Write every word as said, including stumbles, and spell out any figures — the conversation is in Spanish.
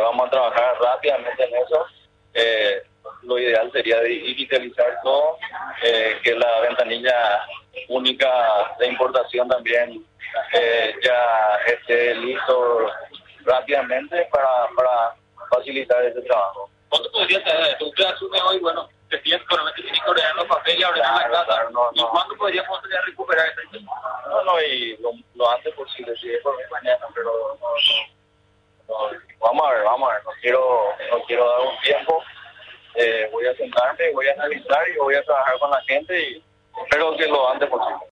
vamos a trabajar rápidamente en eso. Eh, lo ideal sería digitalizar todo, eh, que la ventanilla única de importación también eh, ya esté listo rápidamente para, para facilitar ese trabajo. ¿Cuánto podría ser? Usted asume hoy, bueno, que si económicamente tiene que ordenar los papeles y ordenar Claro, la casa. claro, no, ¿Y no. cuándo podríamos ya recuperar esta inversión? No, no, y lo, lo antes posible, si es por mí mañana, pero no, no, no, vamos a ver, vamos a ver, no quiero, no quiero dar un tiempo, eh, voy a sentarme, voy a analizar y voy a trabajar con la gente y espero que lo antes posible.